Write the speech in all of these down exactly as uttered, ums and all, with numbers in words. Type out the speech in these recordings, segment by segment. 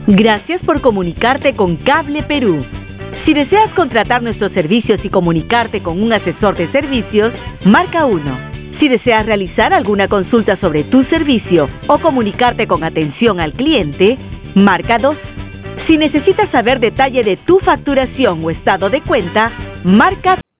Gracias por comunicarte con Cable Perú. Si deseas contratar nuestros servicios y comunicarte con un asesor de servicios, marca uno. Si deseas realizar alguna consulta sobre tu servicio o comunicarte con atención al cliente, marca dos. Si necesitas saber detalle de tu facturación o estado de cuenta, marca tres.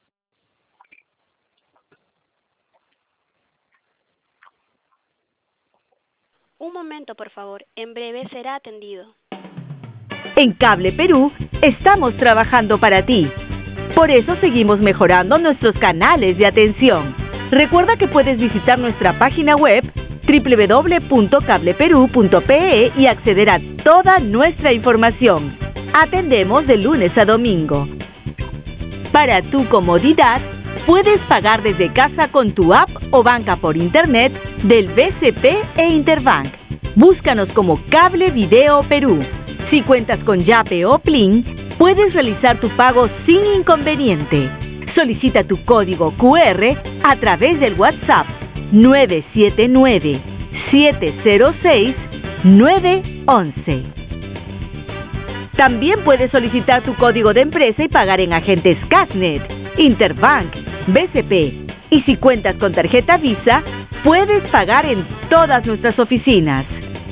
Un momento, por favor. En breve será atendido. En Cable Perú estamos trabajando para ti. Por eso seguimos mejorando nuestros canales de atención. Recuerda que puedes visitar nuestra página web doble u doble u doble u punto cable perú punto pe e y acceder a toda nuestra información. Atendemos de lunes a domingo. Para tu comodidad, puedes pagar desde casa con tu app o banca por internet del B C P e Interbank. Búscanos como Cable Video Perú. Si cuentas con Yape o Plin, puedes realizar tu pago sin inconveniente. Solicita tu código cu erre a través del WhatsApp nueve siete nueve, siete cero seis, nueve once. También puedes solicitar tu código de empresa y pagar en agentes Casnet, Interbank, B C P. Y si cuentas con tarjeta Visa, puedes pagar en todas nuestras oficinas.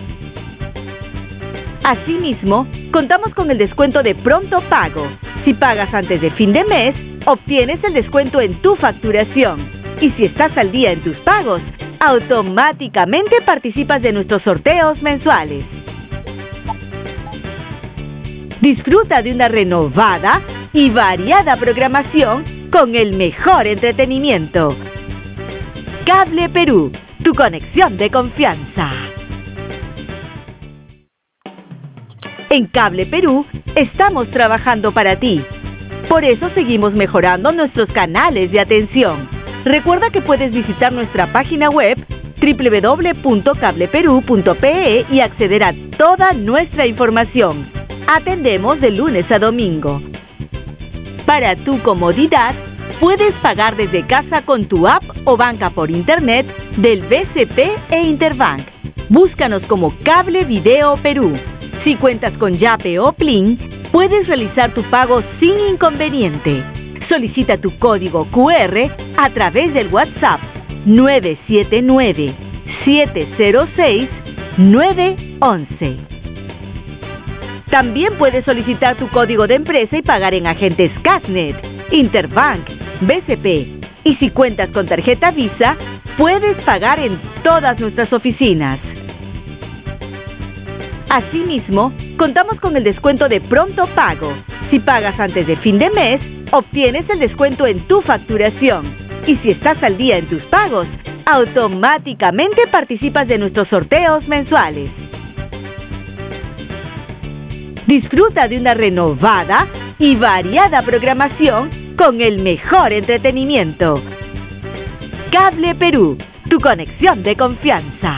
Asimismo, contamos con el descuento de pronto pago. Si pagas antes de fin de mes, obtienes el descuento en tu facturación. Y si estás al día en tus pagos, automáticamente participas de nuestros sorteos mensuales. Disfruta de una renovada y variada programación con el mejor entretenimiento. Cable Perú, tu conexión de confianza. En Cable Perú estamos trabajando para ti. Por eso seguimos mejorando nuestros canales de atención. Recuerda que puedes visitar nuestra página web doble u doble u doble u punto cable perú punto pe e y acceder a toda nuestra información. Atendemos de lunes a domingo. Para tu comodidad, puedes pagar desde casa con tu app o banca por internet del B C P e Interbank. Búscanos como Cable Video Perú. Si cuentas con Yape o Plin, puedes realizar tu pago sin inconveniente. Solicita tu código cu erre a través del WhatsApp nueve siete nueve, siete cero seis, nueve once. También puedes solicitar tu código de empresa y pagar en agentes Casnet, Interbank, B C P. Y si cuentas con tarjeta Visa, puedes pagar en todas nuestras oficinas. Asimismo, contamos con el descuento de pronto pago. Si pagas antes de fin de mes, obtienes el descuento en tu facturación. Y si estás al día en tus pagos, automáticamente participas de nuestros sorteos mensuales. Disfruta de una renovada y variada programación con el mejor entretenimiento. Cable Perú, tu conexión de confianza.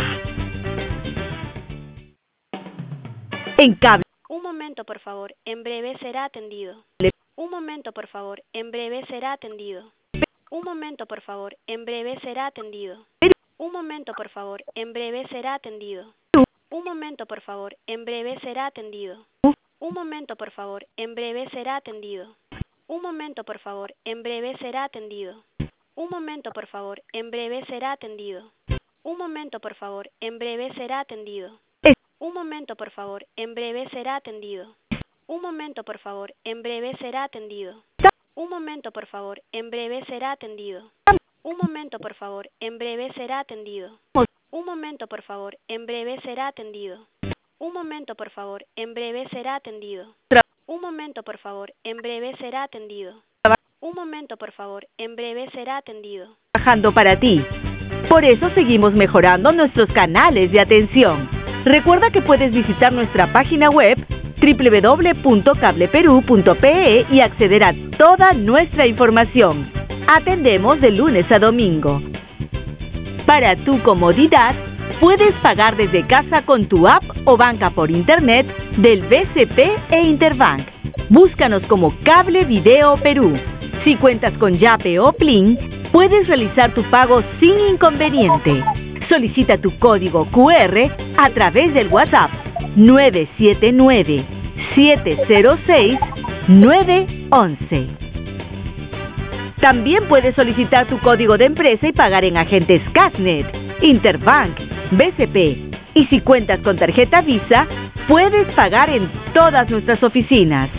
En Cable. Un momento, por favor. En breve será atendido. Un momento, por favor. En breve será atendido. Un momento, por favor. En breve será atendido. Un momento, por favor. En breve será atendido. Un momento, por favor. En breve será atendido. Un momento, por favor. En breve será atendido. Un momento, por favor. En breve será atendido. Un momento, por favor. En breve será atendido. Un momento, por favor. En breve será atendido. Un momento, por favor. En breve será atendido. Un momento, por favor. En breve será atendido. Un momento, por favor. En breve será atendido. Un momento, por favor. En breve será atendido. Un momento, por favor. En breve será atendido. Un momento, por favor. En breve será atendido. Un momento, por favor. En breve será atendido. Un momento, por favor. En breve será atendido. Trabajando para ti. Por eso seguimos mejorando nuestros canales de atención. Recuerda que puedes visitar nuestra página web doble u doble u doble u punto cable perú punto pe e y acceder a toda nuestra información. Atendemos de lunes a domingo. Para tu comodidad, puedes pagar desde casa con tu app o banca por internet del B C P e Interbank. Búscanos como Cable Video Perú. Si cuentas con Yape o Plin, puedes realizar tu pago sin inconveniente. Solicita tu código cu erre a través del WhatsApp nueve siete nueve, siete cero seis, nueve uno uno. También puedes solicitar tu código de empresa y pagar en agentes Cashnet, Interbank, B C P. Y si cuentas con tarjeta Visa, puedes pagar en todas nuestras oficinas.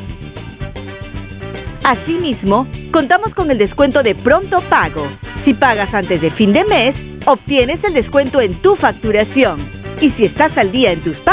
Asimismo, contamos con el descuento de pronto pago. Si pagas antes de fin de mes, obtienes el descuento en tu facturación. Y si estás al día en tus pagos,